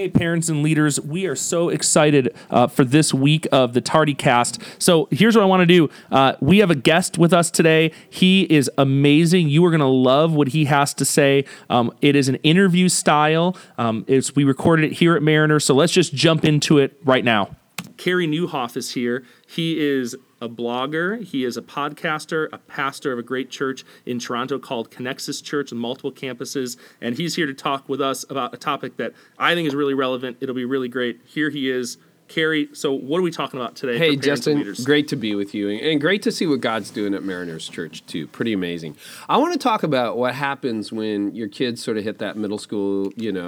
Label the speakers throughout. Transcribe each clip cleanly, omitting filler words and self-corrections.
Speaker 1: Hey, parents and leaders, we are so excited for this week of the Tardy Cast. So here's what I want to do. We have a guest with us today. He is amazing. You are going to love what he has to say. It is an interview style. We recorded it here at Mariner, so let's just jump into it right now. Carey Nieuwhof is here. He is a blogger. He is a podcaster, a pastor of a great church in Toronto called Connexus Church with multiple campuses. And he's here to talk with us about a topic that I think is really relevant. It'll be really great. Here he is. Carey, so what are we talking about today?
Speaker 2: Hey, Justin, great to be with you. And great to see what God's doing at Mariners Church, too. Pretty amazing. I want to talk about what happens when your kids sort of hit that middle school,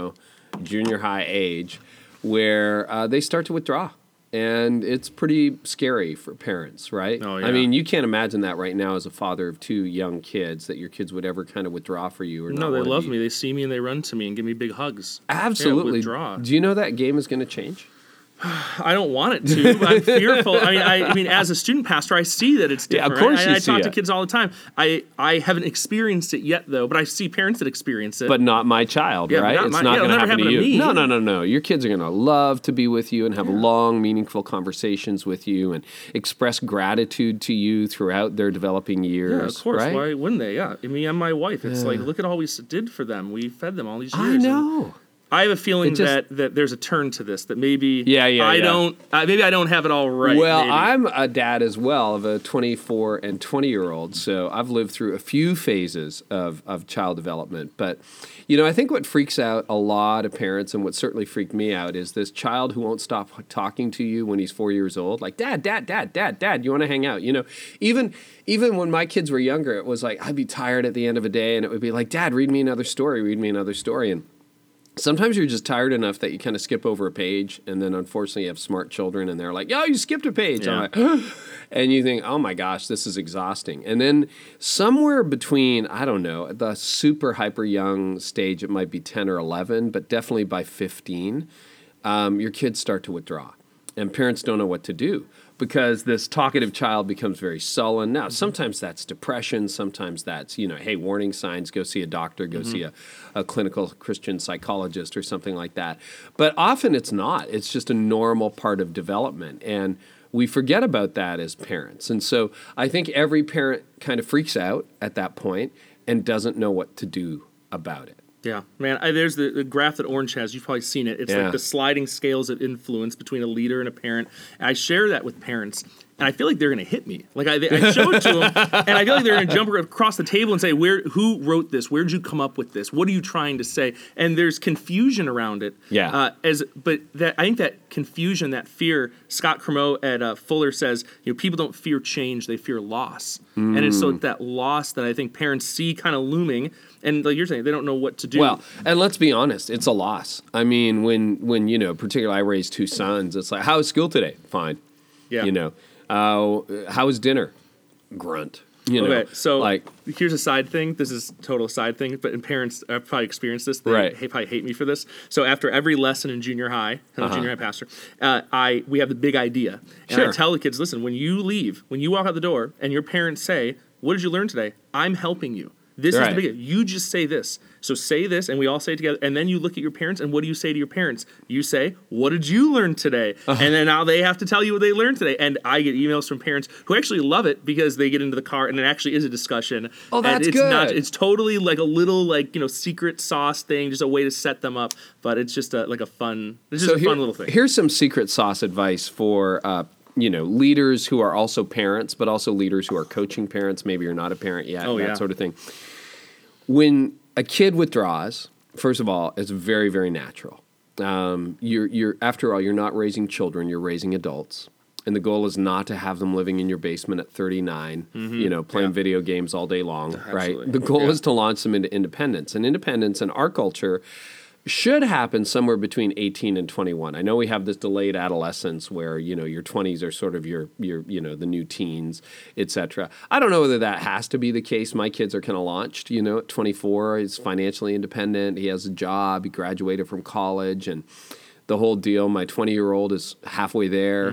Speaker 2: junior high age, where they start to withdraw. And it's pretty scary for parents, right?
Speaker 1: Oh, yeah.
Speaker 2: I mean, you can't imagine that right now as a father of two young kids, that your kids would ever kind of withdraw for you.
Speaker 1: No, they love me. They see me and they run to me and give me big hugs.
Speaker 2: Absolutely.
Speaker 1: Yeah, withdraw.
Speaker 2: Do you know that game is going to change?
Speaker 1: I don't want it to. I'm fearful. I mean, as a student pastor, I see that it's different.
Speaker 2: Yeah, of course
Speaker 1: right?
Speaker 2: you see
Speaker 1: I talk to
Speaker 2: it.
Speaker 1: kids all the time. I haven't experienced it yet, though, but I see parents that experience it.
Speaker 2: But not my child,
Speaker 1: Yeah,
Speaker 2: right?
Speaker 1: not
Speaker 2: It's
Speaker 1: my-
Speaker 2: not
Speaker 1: yeah,
Speaker 2: going to
Speaker 1: it'll
Speaker 2: happen
Speaker 1: never
Speaker 2: to you.
Speaker 1: happen to me.
Speaker 2: No. Your kids are going to love to be with you and have long, meaningful conversations with you and express gratitude to you throughout their developing years.
Speaker 1: Yeah, of course.
Speaker 2: Right?
Speaker 1: Why wouldn't they? Yeah. Me and my wife. It's like, look at all we did for them. We fed them all these years.
Speaker 2: I know.
Speaker 1: I have a feeling that there's a turn to this. That maybe I don't have it all right.
Speaker 2: Well,
Speaker 1: maybe.
Speaker 2: I'm a dad as well of a 24 and 20-year-old, so I've lived through a few phases of child development. But, I think what freaks out a lot of parents, and what certainly freaked me out, is this child who won't stop talking to you when he's 4 years old. Like, Dad, you want to hang out? Even when my kids were younger, it was like I'd be tired at the end of a day, and it would be like, Dad, read me another story. And sometimes you're just tired enough that you kind of skip over a page, and then unfortunately you have smart children, and they're like, "Yo, you skipped a page."
Speaker 1: Yeah.
Speaker 2: I'm like, and you think, "Oh my gosh, this is exhausting." And then somewhere between, I don't know, the super hyper young stage, it might be 10 or 11, but definitely by 15, your kids start to withdraw, and parents don't know what to do, because this talkative child becomes very sullen. Now, sometimes that's depression. Sometimes that's, hey, warning signs, go see a doctor, go see a clinical Christian psychologist or something like that. But often it's not. It's just a normal part of development. And we forget about that as parents. And so I think every parent kind of freaks out at that point and doesn't know what to do about it.
Speaker 1: Yeah, man, there's the graph that Orange has. You've probably seen it. It's like the sliding scales of influence between a leader and a parent. And I share that with parents, and I feel like they're going to hit me. Like I show it to them, and I feel like they're going to jump across the table and say, "Who wrote this? Where did you come up with this? What are you trying to say?" And there's confusion around it.
Speaker 2: Yeah.
Speaker 1: I think that confusion, that fear. Scott Cremo at Fuller says, people don't fear change; they fear loss. And it's so that loss that I think parents see kind of looming. And like you're saying, they don't know what to do.
Speaker 2: Well, and let's be honest, it's a loss. I mean, when particularly I raised two sons, it's like, how was school today? Fine.
Speaker 1: Yeah.
Speaker 2: How was dinner? Grunt.
Speaker 1: Okay, so here's a side thing. This is a total side thing, but parents have probably experienced this. They probably hate me for this. So after every lesson in junior high, I'm a junior high pastor, we have the big idea. And I tell the kids, listen, when you leave, when you walk out the door and your parents say, "What did you learn today?" I'm helping you. This is the big. You just say this. So say this, and we all say it together. And then you look at your parents, and what do you say to your parents? You say, "What did you learn today?" And then now they have to tell you what they learned today. And I get emails from parents who actually love it because they get into the car, and it actually is a discussion.
Speaker 2: Oh, that's
Speaker 1: and it's
Speaker 2: good.
Speaker 1: It's totally like a little secret sauce thing, just a way to set them up. But it's just a fun. It's just a fun little thing.
Speaker 2: Here's some secret sauce advice for leaders who are also parents, but also leaders who are coaching parents. Maybe you're not a parent yet, sort of thing. When a kid withdraws, first of all, it's very, very natural. You're after all, you're not raising children; you're raising adults, and the goal is not to have them living in your basement at 39, playing video games all day long. Right? The goal is to launch them into independence, and independence in our culture should happen somewhere between 18 and 21. I know we have this delayed adolescence where, your 20s are sort of your the new teens, etc. I don't know whether that has to be the case. My kids are kind of launched, at 24. He's financially independent. He has a job. He graduated from college and the whole deal. My 20-year-old is halfway there.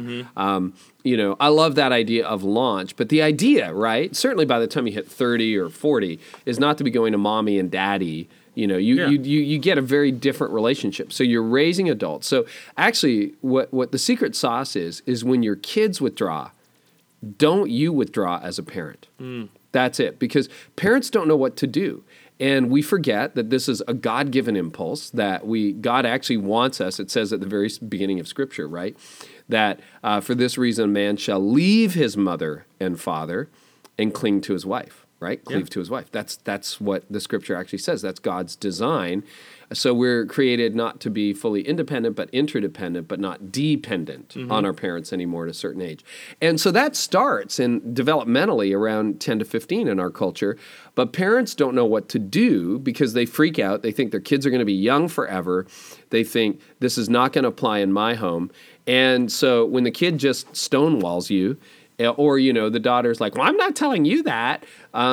Speaker 2: I love that idea of launch. But the idea, right, certainly by the time you hit 30 or 40, is not to be going to mommy and daddy You get a very different relationship. So you're raising adults. So actually, what the secret sauce is when your kids withdraw, don't you withdraw as a parent. That's it. Because parents don't know what to do. And we forget that this is a God-given impulse that God actually wants us. It says at the very beginning of Scripture, right? That for this reason, a man shall leave his mother and father and cling to his wife, right? Cleave to his wife. That's what the Scripture actually says. That's God's design. So we're created not to be fully independent, but interdependent, but not dependent on our parents anymore at a certain age. And so that starts developmentally around 10 to 15 in our culture. But parents don't know what to do because they freak out. They think their kids are going to be young forever. They think this is not going to apply in my home. And so when the kid just stonewalls you, or, the daughter's like, well, I'm not telling you that,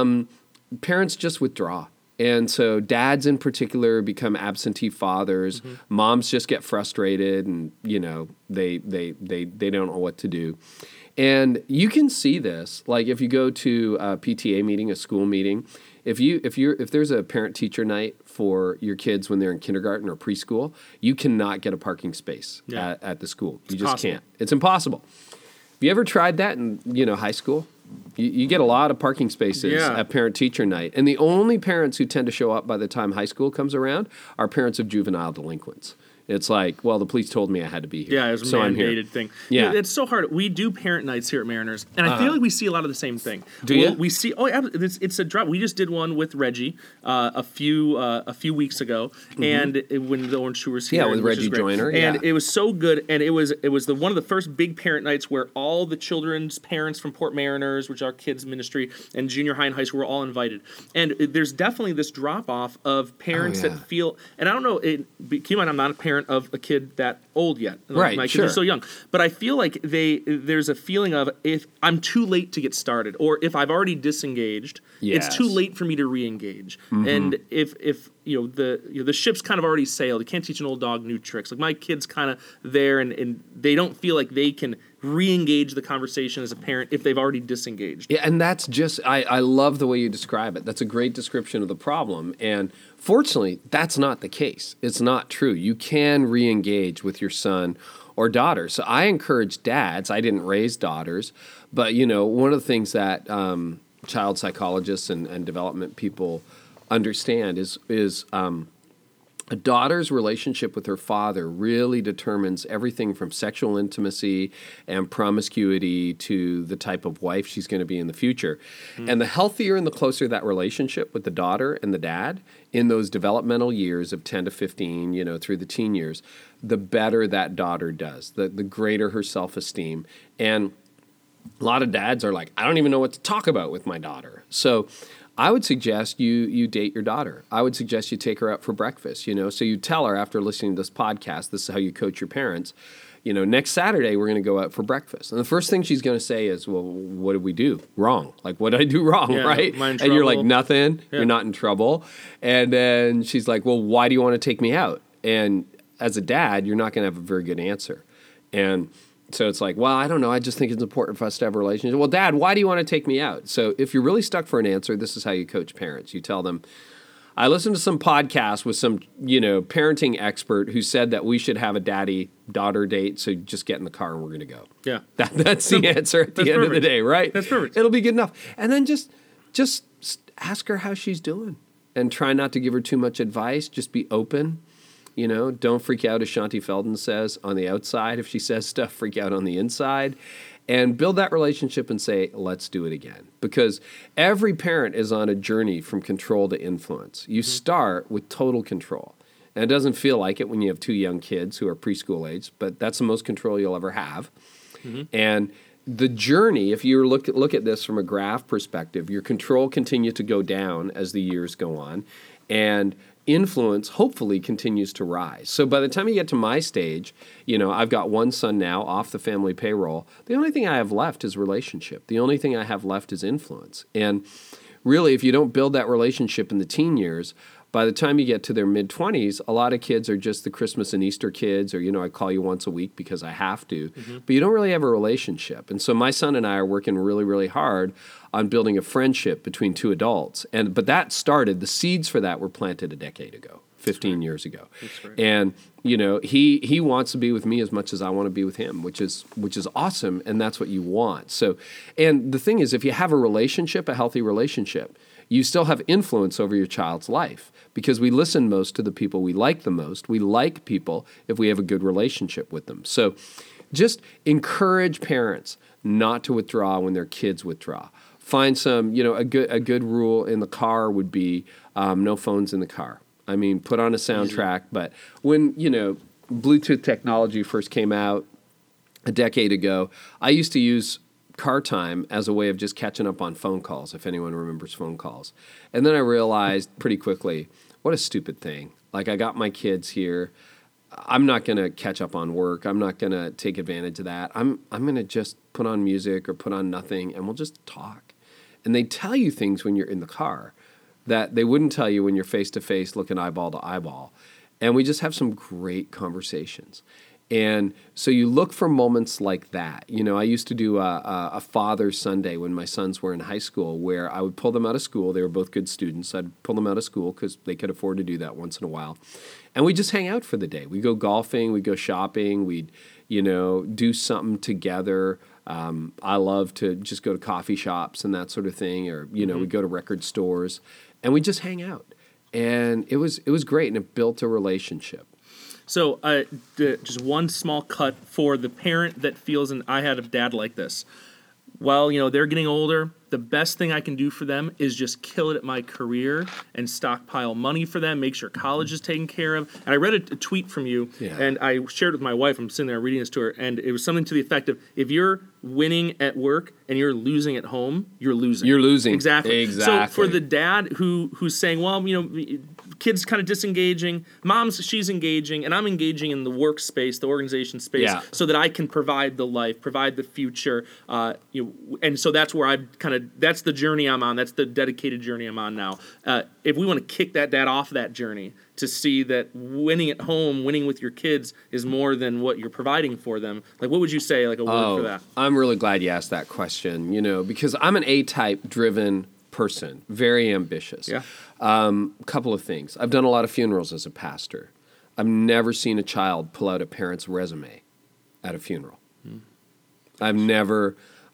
Speaker 2: parents just withdraw. And so dads in particular become absentee fathers. Moms just get frustrated and, they don't know what to do. And you can see this, like if you go to a PTA meeting, a school meeting, if there's a parent-teacher night for your kids when they're in kindergarten or preschool, you cannot get a parking space at the school. You just can't. It's impossible. Have you ever tried that in, high school? You get a lot of parking spaces at parent-teacher night. And the only parents who tend to show up by the time high school comes around are parents of juvenile delinquents. It's like, well, the police told me I had to be here.
Speaker 1: Yeah, it was a mandated thing. Yeah. It's so hard. We do parent nights here at Mariners, and I feel like we see a lot of the same thing.
Speaker 2: Do you?
Speaker 1: We see, it's a drop. We just did one with Reggie a few weeks ago, and when the Orange Shoe was here.
Speaker 2: Yeah, with Reggie Joyner.
Speaker 1: And it was so good, and it was one of the first big parent nights where all the children's parents from Port Mariners, which is our kids' ministry, and junior high and high school were all invited. And there's definitely this drop-off of parents that feel, and I don't know, keep in mind I'm not a parent of a kid that old yet.
Speaker 2: Right,
Speaker 1: my kids are so young. But I feel like there's a feeling of if I'm too late to get started, or if I've already disengaged, it's too late for me to re-engage. And if the ship's kind of already sailed, you can't teach an old dog new tricks. Like my kid's kind of there, and they don't feel like they can re-engage the conversation as a parent if they've already disengaged.
Speaker 2: Yeah, and that's just, I love the way you describe it. That's a great description of the problem. And fortunately, that's not the case. It's not true. You can re-engage with your son or daughter. So I encourage dads. I didn't raise daughters, but one of the things that child psychologists and development people understand is a daughter's relationship with her father really determines everything from sexual intimacy and promiscuity to the type of wife she's going to be in the future. And the healthier and the closer that relationship with the daughter and the dad in those developmental years of 10 to 15, through the teen years, the better that daughter does, the greater her self-esteem. And a lot of dads are like, I don't even know what to talk about with my daughter. So I would suggest you date your daughter. I would suggest you take her out for breakfast, So you tell her after listening to this podcast, this is how you coach your parents. Next Saturday, we're going to go out for breakfast. And the first thing she's going to say is, well, what did we do wrong? Like, what did I do wrong, right? And you're like, nothing. Yeah. You're not in trouble. And then she's like, well, why do you want to take me out? And as a dad, you're not going to have a very good answer. And so it's like, well, I don't know. I just think it's important for us to have a relationship. Well, Dad, why do you want to take me out? So if you're really stuck for an answer, this is how you coach parents. You tell them, I listened to some podcast with some, parenting expert who said that we should have a daddy-daughter date, so just get in the car and we're going to go.
Speaker 1: Yeah.
Speaker 2: That's the answer at the end of the day, right?
Speaker 1: That's perfect.
Speaker 2: It'll be good enough. And then just ask her how she's doing and try not to give her too much advice. Just be open. Don't freak out, as Shanti Feldon says, on the outside. If she says stuff, freak out on the inside. And build that relationship and say, let's do it again. Because every parent is on a journey from control to influence. You start with total control. And it doesn't feel like it when you have two young kids who are preschool age, but that's the most control you'll ever have. And the journey, if you look at this from a graph perspective, your control continues to go down as the years go on. And influence hopefully continues to rise. So by the time you get to my stage, I've got one son now off the family payroll. The only thing I have left is relationship. The only thing I have left is influence. And really, if you don't build that relationship in the teen years, By the time you get to their mid-20s, a lot of kids are just the Christmas and Easter kids, or, I call you once a week because I have to. But you don't really have a relationship. And so my son and I are working really, really hard on building a friendship between two adults. But that started, the seeds for that were planted a decade ago, 15 years ago. And, he wants to be with me as much as I want to be with him, which is awesome, and that's what you want. So, and the thing is, if you have a relationship, a healthy relationship, you still have influence over your child's life because we listen most to the people we like the most. We like people if we have a good relationship with them. So just encourage parents not to withdraw when their kids withdraw. Find some, a good rule in the car would be no phones in the car. I mean, put on a soundtrack. But when, Bluetooth technology first came out a decade ago, I used to use car time as a way of just catching up on phone calls, if anyone remembers phone calls. And then I realized pretty quickly, what a stupid thing. Like, I got my kids here. I'm not going to catch up on work. I'm not going to take advantage of that. I'm going to just put on music or put on nothing, and we'll just talk. And they tell you things when you're in the car that they wouldn't tell you when you're face-to-face looking eyeball to eyeball. And we just have some great conversations. And so you look for moments like that. I used to do a Father's Sunday when my sons were in high school where I would pull them out of school. They were both good students. I'd pull them out of school because they could afford to do that once in a while. And we'd just hang out for the day. We'd go golfing. We'd go shopping. We'd, do something together. I love to just go to coffee shops and that sort of thing. Or, we'd go to record stores. And we'd just hang out. And it was great. And it built a relationship.
Speaker 1: So just one small cut for the parent that feels, and I had a dad like this. While, they're getting older, the best thing I can do for them is just kill it at my career and stockpile money for them, make sure college is taken care of. And I read a tweet from you, and I shared it with my wife. I'm sitting there reading this to her, and it was something to the effect of, if you're winning at work and you're losing at home, you're losing.
Speaker 2: You're losing.
Speaker 1: Exactly. So for the dad who's saying, well, kid's kind of disengaging, she's engaging, and I'm engaging in the workspace, the organization space, so that I can provide the life, provide the future, and so that's where that's the journey I'm on. That's the dedicated journey I'm on now. If we want to kick that dad off that journey to see that winning at home, winning with your kids is more than what you're providing for them, like, what would you say, like a word for that?
Speaker 2: I'm really glad you asked that question, because I'm an A-type driven person, very ambitious.
Speaker 1: Yeah.
Speaker 2: Couple of things. I've done a lot of funerals as a pastor. I've never seen a child pull out a parent's resume at a funeral. I've never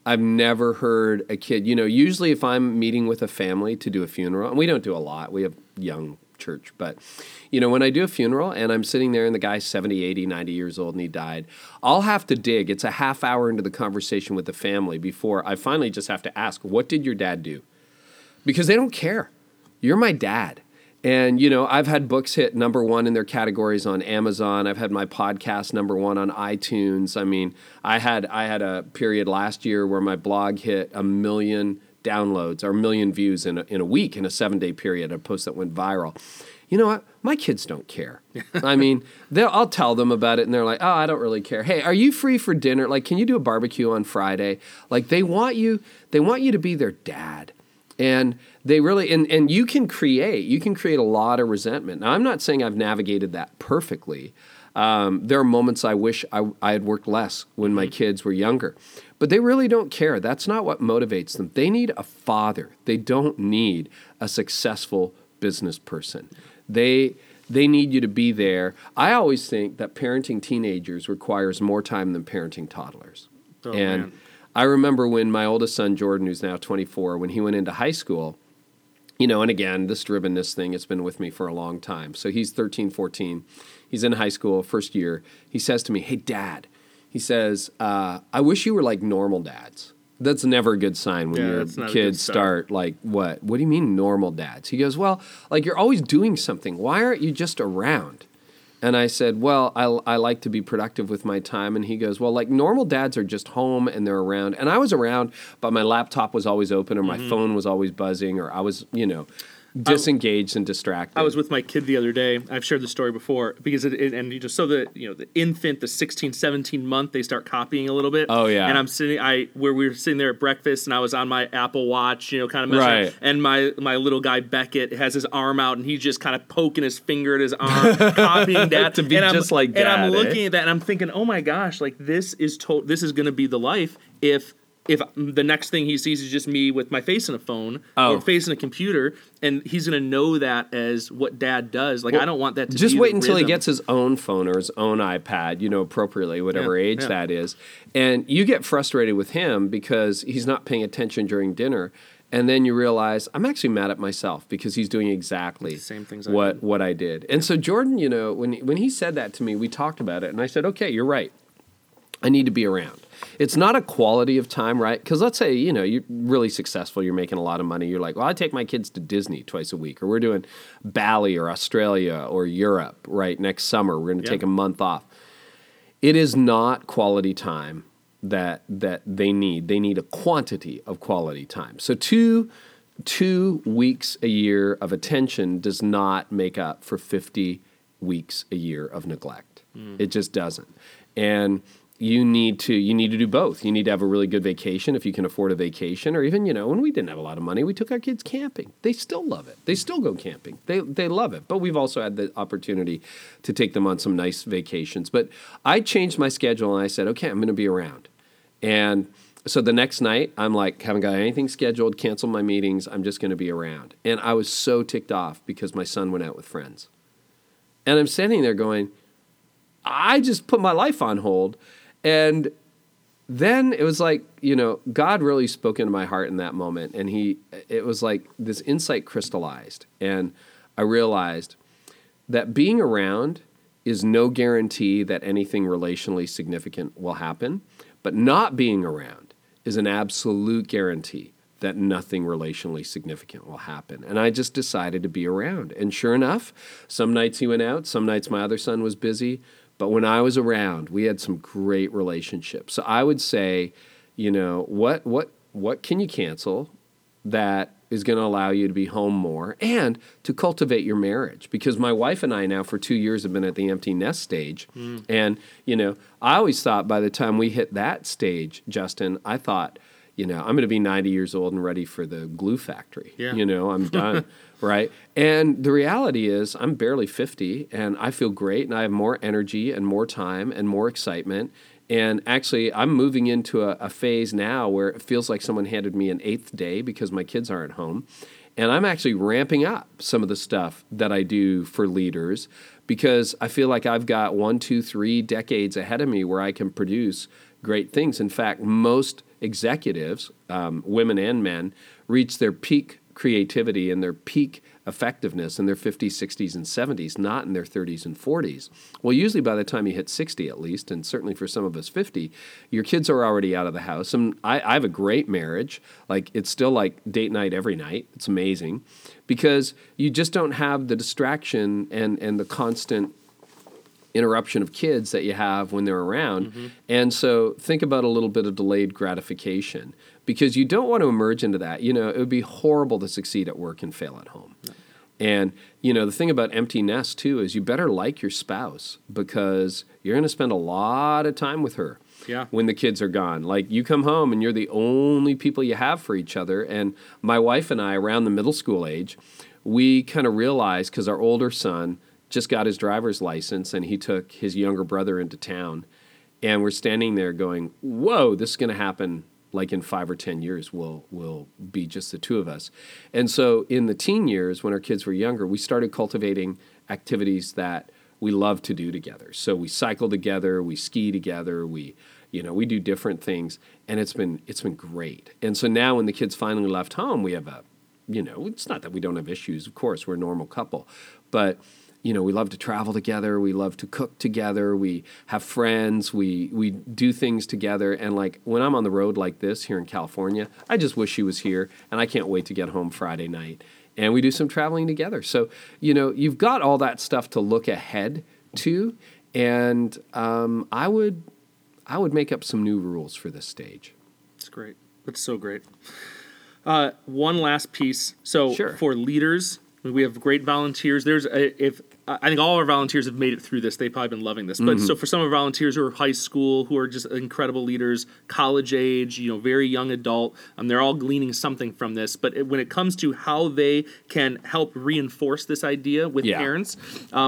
Speaker 2: heard a kid, usually if I'm meeting with a family to do a funeral, and we don't do a lot, we have young church, but, when I do a funeral and I'm sitting there and the guy's 70, 80, 90 years old and he died, I'll have to dig. It's a half hour into the conversation with the family before I finally just have to ask, what did your dad do? Because they don't care. You're my dad. And, I've had books hit number one in their categories on Amazon. I've had my podcast number one on iTunes. I mean, I had a period last year where my blog hit 1 million downloads or 1 million views in a week, in a 7-day period, a post that went viral. You know what? My kids don't care. I mean, I'll tell them about it, and they're like, oh, I don't really care. Hey, are you free for dinner? Like, can you do a barbecue on Friday? Like, they want you to be their dad. And they really, and you can create a lot of resentment. Now, I'm not saying I've navigated that perfectly. There are moments I wish I had worked less when my kids were younger. But they really don't care. That's not what motivates them. They need a father. They don't need a successful business person. They need you to be there. I always think that parenting teenagers requires more time than parenting toddlers.
Speaker 1: Oh,
Speaker 2: and
Speaker 1: man.
Speaker 2: I remember when my oldest son, Jordan, who's now 24, when he went into high school, and again, this drivenness thing has been with me for a long time. So he's 13, 14. He's in high school, first year. He says to me, hey, Dad, he says, I wish you were like normal dads. That's never a good sign when your kids start like, what? What do you mean normal dads? He goes, well, like you're always doing something. Why aren't you just around? And I said, well, I like to be productive with my time. And he goes, well, like normal dads are just home and they're around. And I was around, but my laptop was always open or my phone was always buzzing or I was, disengaged and distracted.
Speaker 1: I was with my kid the other day. I've shared the story before because the infant, the 16, 17 month, they start copying a little bit.
Speaker 2: Oh yeah.
Speaker 1: And we were sitting there at breakfast and I was on my Apple Watch, kind of messing
Speaker 2: right.
Speaker 1: up. And my little guy Beckett has his arm out and he's just kind of poking his finger at his arm, copying that
Speaker 2: to be just like Dad.
Speaker 1: And I'm looking at that and I'm thinking, oh my gosh, like this is going to be the life if the next thing he sees is just me with my face in a phone or face in a computer, and he's going to know that as what Dad does. Like, I don't want that to
Speaker 2: just
Speaker 1: be
Speaker 2: wait
Speaker 1: the
Speaker 2: until
Speaker 1: rhythm.
Speaker 2: he gets his own phone or his own iPad, appropriately, whatever age that is. And you get frustrated with him because he's not paying attention during dinner. And then you realize, I'm actually mad at myself because he's doing exactly
Speaker 1: same things
Speaker 2: what I did. And so Jordan, when he said that to me, we talked about it, and I said, okay, you're right. I need to be around. It's not a quality of time, right? Because let's say, you're really successful, you're making a lot of money. You're like, well, I take my kids to Disney twice a week, or we're doing Bali or Australia or Europe, right? Next summer, we're going to take a month off. It is not quality time that they need. They need a quantity of quality time. So two weeks a year of attention does not make up for 50 weeks a year of neglect. It just doesn't. And you need to do both. You need to have a really good vacation if you can afford a vacation, or even, when we didn't have a lot of money, we took our kids camping. They still love it. They still go camping. They love it. But we've also had the opportunity to take them on some nice vacations. But I changed my schedule and I said, okay, I'm going to be around. And so the next night, I'm like, haven't got anything scheduled, canceled my meetings. I'm just going to be around. And I was so ticked off because my son went out with friends. And I'm standing there going, I just put my life on hold. And then it was like, God really spoke into my heart in that moment. And it was like this insight crystallized. And I realized that being around is no guarantee that anything relationally significant will happen. But not being around is an absolute guarantee that nothing relationally significant will happen. And I just decided to be around. And sure enough, some nights he went out, some nights my other son was busy. But when I was around, we had some great relationships. So I would say, what can you cancel that is going to allow you to be home more and to cultivate your marriage? Because my wife and I now for 2 years have been at the empty nest stage. And, I always thought by the time we hit that stage, Justin, I thought, I'm going to be 90 years old and ready for the glue factory.
Speaker 1: Yeah.
Speaker 2: I'm done. Right. And the reality is I'm barely 50 and I feel great and I have more energy and more time and more excitement. And actually, I'm moving into a phase now where it feels like someone handed me an 8th day because my kids aren't home. And I'm actually ramping up some of the stuff that I do for leaders because I feel like I've got 1, 2, 3 decades ahead of me where I can produce great things. In fact, most executives, women and men, reach their peak creativity and their peak effectiveness in their 50s, 60s, and 70s, not in their 30s and 40s. Well, usually by the time you hit 60 at least, and certainly for some of us 50, your kids are already out of the house. And I have a great marriage. Like, it's still like date night every night. It's amazing because you just don't have the distraction and the constant interruption of kids that you have when they're around. And so think about a little bit of delayed gratification because you don't want to emerge into that. It would be horrible to succeed at work and fail at home. No. And, the thing about empty nest too is you better like your spouse because you're going to spend a lot of time with her when the kids are gone. Like, you come home and you're the only people you have for each other. And my wife and I, around the middle school age, we kind of realized because our older son just got his driver's license and he took his younger brother into town. And we're standing there going, whoa, this is going to happen like in 5 or 10 years. We'll be just the two of us. And so in the teen years, when our kids were younger, we started cultivating activities that we love to do together. So we cycle together, we ski together, we do different things. And it's been great. And so now when the kids finally left home, we have it's not that we don't have issues. Of course, we're a normal couple. But we love to travel together. We love to cook together. We have friends. We do things together. And like when I'm on the road like this here in California, I just wish she was here. And I can't wait to get home Friday night. And we do some traveling together. So, you've got all that stuff to look ahead to. And I would make up some new rules for this stage.
Speaker 1: That's great. That's so great. One last piece. So for leaders We have great volunteers. I think all our volunteers have made it through this. They've probably been loving this. But so for some of our volunteers who are high school, who are just incredible leaders, college age, very young adult, they're all gleaning something from this. But when it comes to how they can help reinforce this idea with parents,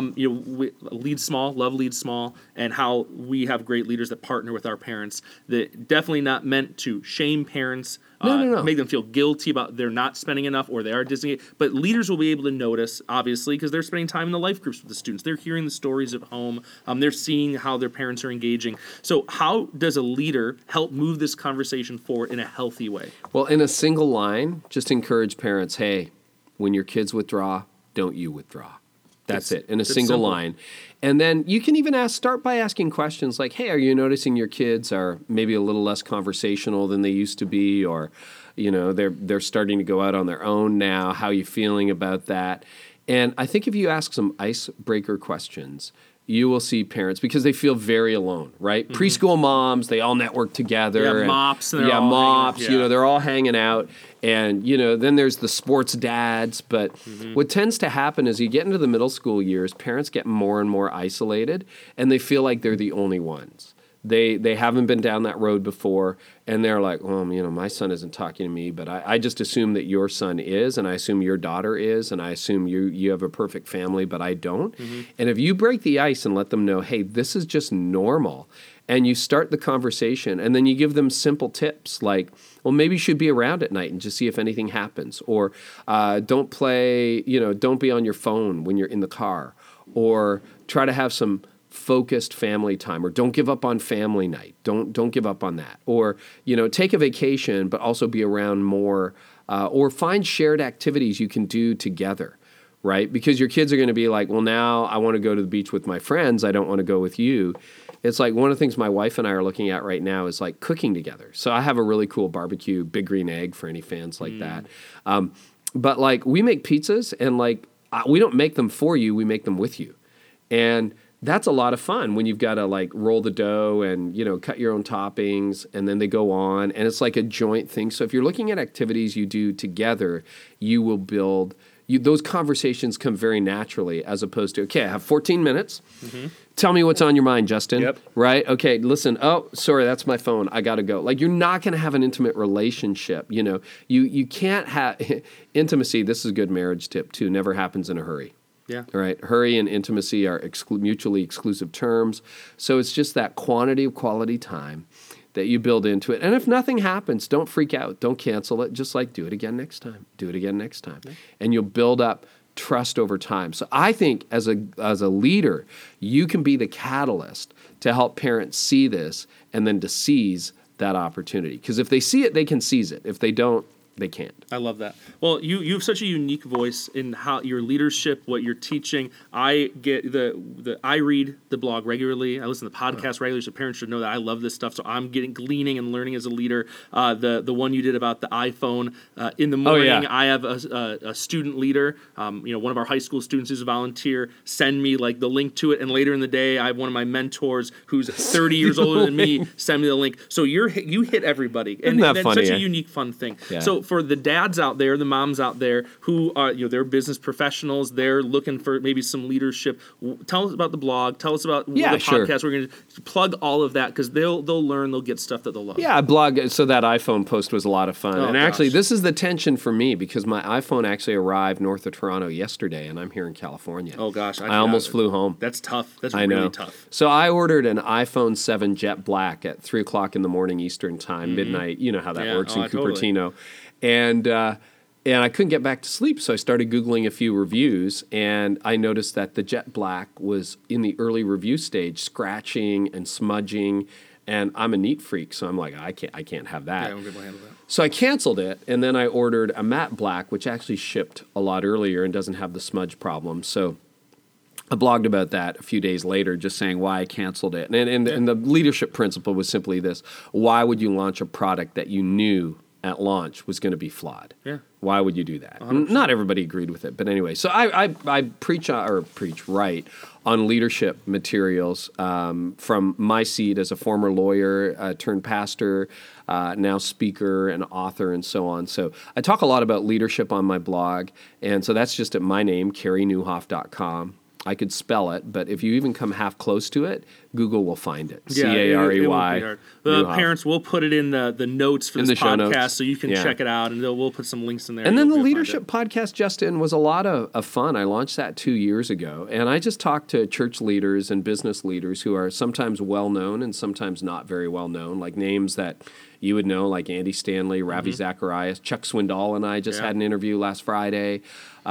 Speaker 1: we lead small, love lead small, and how we have great leaders that partner with our parents. That definitely not meant to shame parents.
Speaker 2: No.
Speaker 1: Make them feel guilty about they're not spending enough or they are dissing. But leaders will be able to notice, obviously, because they're spending time in the life groups with the students. They're hearing the stories at home. They're seeing how their parents are engaging. So how does a leader help move this conversation forward in a healthy way?
Speaker 2: Well, in a single line, just encourage parents, hey, when your kids withdraw, don't you withdraw. That's it, in a single
Speaker 1: simple
Speaker 2: line. And then you can even start by asking questions like, hey, are you noticing your kids are maybe a little less conversational than they used to be? Or, they're starting to go out on their own now. How are you feeling about that? And I think if you ask some icebreaker questions, you will see parents, because they feel very alone, right? Mm-hmm. Preschool moms, they all network together.
Speaker 1: Mops.
Speaker 2: Mops. They're all hanging out. And, then there's the sports dads. But what tends to happen is you get into the middle school years, parents get more and more isolated, and they feel like they're the only ones. They haven't been down that road before, and they're like, well, my son isn't talking to me, but I just assume that your son is, and I assume your daughter is, and I assume you have a perfect family, but I don't. Mm-hmm. And if you break the ice and let them know, hey, this is just normal, and you start the conversation, and then you give them simple tips like, well, maybe you should be around at night and just see if anything happens, or don't be on your phone when you're in the car, or try to have some focused family time, or don't give up on family night. Don't give up on that. Or, take a vacation, but also be around more, or find shared activities you can do together, right? Because your kids are going to be like, well, now I want to go to the beach with my friends. I don't want to go with you. It's like one of the things my wife and I are looking at right now is like cooking together. So I have a really cool barbecue, Big Green Egg for any fans like that. But like we make pizzas, and like we don't make them for you, we make them with you. And that's a lot of fun when you've got to like roll the dough and, cut your own toppings, and then they go on, and it's like a joint thing. So if you're looking at activities you do together, you will build, those conversations come very naturally, as opposed to, okay, I have 14 minutes. Mm-hmm. Tell me what's on your mind, Justin.
Speaker 1: Yep.
Speaker 2: Right? Okay, listen. Oh, sorry, that's my phone. I got to go. Like, you're not going to have an intimate relationship. You can't have intimacy. This is a good marriage tip too. Never happens in a hurry.
Speaker 1: Yeah.
Speaker 2: All right. Hurry and intimacy are mutually exclusive terms. So it's just that quantity of quality time that you build into it. And if nothing happens, don't freak out. Don't cancel it. Just like do it again next time. Do it again next time. Yeah. And you'll build up trust over time. So I think as a leader, you can be the catalyst to help parents see this and then to seize that opportunity. Because if they see it, they can seize it. If they don't, they can't.
Speaker 1: I love that. Well, you have such a unique voice in how your leadership, what you're teaching. I get I read the blog regularly. I listen to the podcast regularly, so parents should know that I love this stuff. So I'm gleaning and learning as a leader. The one you did about the iPhone in the morning. Oh, yeah. I have a student leader. One of our high school students who's a volunteer send me like the link to it, and later in the day, I have one of my mentors who's 30 years older than me send me the link. So you hit everybody, and that's funny, such a unique, fun thing. Yeah. So for the dads out there, the moms out there who are, they're business professionals, they're looking for maybe some leadership. Tell us about the blog. Tell us about the podcast. We're going to plug all of that because they'll learn, they'll get stuff that they'll love.
Speaker 2: Yeah, blog. So that iPhone post was a lot of fun. And actually, this is the tension for me because my iPhone actually arrived north of Toronto yesterday, and I'm here in California.
Speaker 1: Oh gosh,
Speaker 2: I almost flew home.
Speaker 1: That's tough. That's really tough.
Speaker 2: So I ordered an iPhone 7 Jet Black at 3:00 in the morning Eastern time, midnight. You know how that works in Cupertino. Totally. And I couldn't get back to sleep, so I started Googling a few reviews, and I noticed that the Jet Black was in the early review stage, scratching and smudging, and I'm a neat freak, so I'm like, I can't have that.
Speaker 1: Yeah, I won't be able to handle that.
Speaker 2: So I canceled it, and then I ordered a matte black, which actually shipped a lot earlier and doesn't have the smudge problem. So I blogged about that a few days later, just saying why I canceled it. And the leadership principle was simply this: why would you launch a product that you knew at launch was going to be flawed.
Speaker 1: Yeah.
Speaker 2: Why would you do that?
Speaker 1: 100%.
Speaker 2: Not everybody agreed with it, but anyway. So I write on leadership materials from my seat as a former lawyer turned pastor, now speaker and author and so on. So I talk a lot about leadership on my blog, and so that's just at my name, CareyNewhoff.com. I could spell it, but if you even come half close to it, Google will find it.
Speaker 1: Yeah,
Speaker 2: Carey.
Speaker 1: Parents, we'll put it in the notes for this podcast so you can
Speaker 2: Yeah.
Speaker 1: check it out, and we'll put some links in there.
Speaker 2: And then the leadership podcast, Justin, was a lot of fun. I launched that 2 years ago, and I just talked to church leaders and business leaders who are sometimes well-known and sometimes not very well-known, like names that you would know, like Andy Stanley, Ravi Zacharias, Chuck Swindoll and I just had an interview last Friday.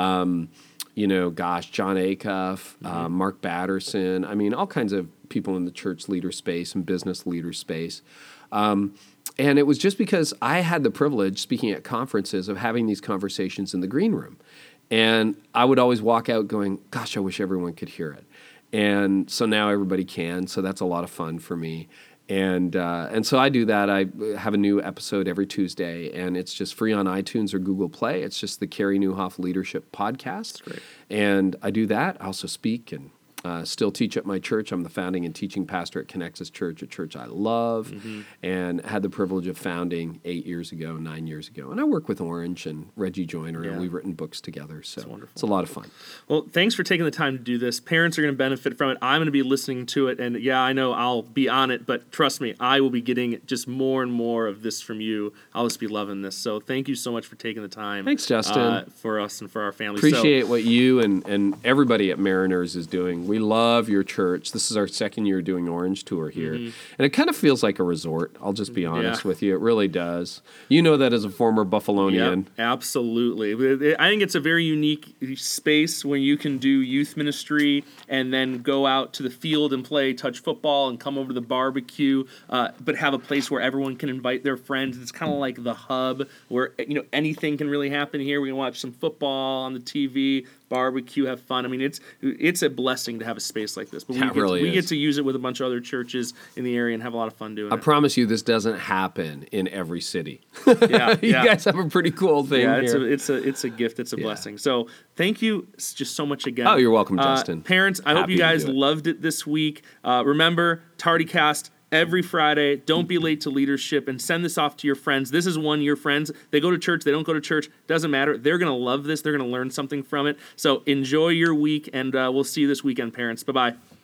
Speaker 2: John Acuff, Mark Batterson. I mean, all kinds of people in the church leader space and business leader space. And it was just because I had the privilege, speaking at conferences, of having these conversations in the green room. And I would always walk out going, gosh, I wish everyone could hear it. And so now everybody can. So that's a lot of fun for me. And so I do that. I have a new episode every Tuesday, and it's just free on iTunes or Google Play. It's just the Carey Nieuwhof Leadership Podcast.
Speaker 1: That's great.
Speaker 2: And I do that. I also speak and still teach at my church. I'm the founding and teaching pastor at Connexus Church, a church I love, and had the privilege of founding 9 years ago. And I work with Orange and Reggie Joyner, and we've written books together. So it's a lot of fun.
Speaker 1: Well, thanks for taking the time to do this. Parents are going to benefit from it. I'm going to be listening to it, and I know I'll be on it, but trust me, I will be getting just more and more of this from you. I'll just be loving this. So thank you so much for taking the time.
Speaker 2: Thanks, Justin.
Speaker 1: For us and for our family.
Speaker 2: Appreciate what you and everybody at Mariners is doing. We love your church. This is our second year doing Orange Tour here. And it kind of feels like a resort. I'll just be honest with you. It really does. You know that as a former Buffalonian.
Speaker 1: Yep, absolutely. I think it's a very unique space when you can do youth ministry and then go out to the field and play touch football and come over to the barbecue, but have a place where everyone can invite their friends. It's kind of like the hub where anything can really happen here. We can watch some football on the TV, barbecue, have fun. I mean, it's a blessing to have a space like this. But we get to use it with a bunch of other churches in the area and have a lot of fun doing it.
Speaker 2: I promise you this doesn't happen in every city.
Speaker 1: You
Speaker 2: guys have a pretty cool thing here.
Speaker 1: It's a gift. It's a blessing. So thank you just so much again.
Speaker 2: Oh, you're welcome, Justin.
Speaker 1: Parents, I hope you guys loved it this week. Remember, TardyCast every Friday. Don't be late to leadership, and send this off to your friends. This is one of your friends. They go to church. They don't go to church. Doesn't matter. They're going to love this. They're going to learn something from it. So enjoy your week, and we'll see you this weekend, parents. Bye-bye.